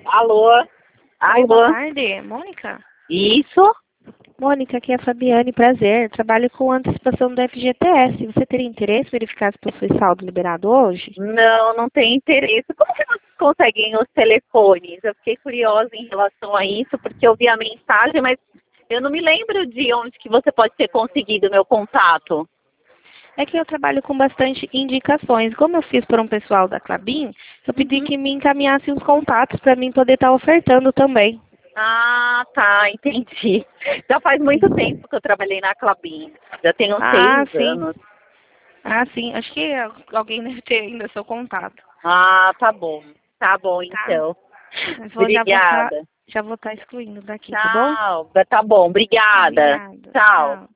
Alô? Oi, boa Alô? tarde, Mônica? Isso? Mônica, aqui é a Fabiane, prazer. Trabalho com antecipação do FGTS. Você teria interesse em verificar se possui saldo liberado hoje? Não, não tem interesse. Como que vocês conseguem os telefones? Eu fiquei curiosa em relação a isso, porque eu vi a mensagem, mas eu não me lembro de onde que você pode ter conseguido o meu contato. É que eu trabalho com bastante indicações. Como eu fiz para um pessoal da Clabin, eu pedi que me encaminhasse os contatos para mim poder estar ofertando também. Ah, tá, entendi. Já faz muito tempo que eu trabalhei na Clabin. Já tem uns Ah, 6 sim. anos. Ah, sim. Acho que alguém deve ter ainda seu contato. Ah, tá bom. Tá bom, Tá? então. Mas Obrigada. já vou estar excluindo daqui, tá bom? Tchau. Tá bom, obrigada. Obrigada. Tchau. Tchau.